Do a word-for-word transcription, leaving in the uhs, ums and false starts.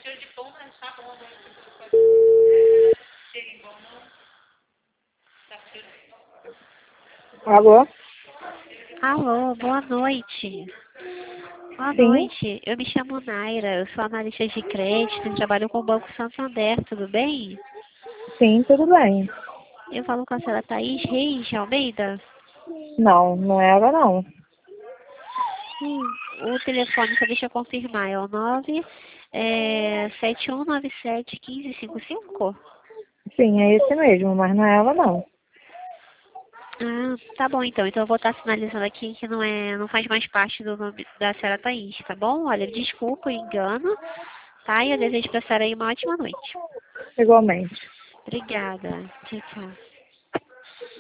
Alô? Alô, boa noite. Boa Sim, noite. Eu me chamo Naira, eu sou analista de crédito e trabalho com o Banco Santander, tudo bem? sim, tudo bem. Eu falo com a senhora Thaís Reis de Almeida. Não, não é ela não. Hum, o telefone, só deixa eu confirmar, é o nove é, sete um nove sete um cinco cinco cinco? Sim, é esse mesmo, mas não é ela não. Ah, tá bom então. Então eu vou estar sinalizando aqui que não é, não faz mais parte do nome da senhora Thaís, tá bom? Olha, desculpa o engano, tá? E eu desejo pra senhora aí uma ótima noite. Igualmente. Obrigada. Tchau, tchau.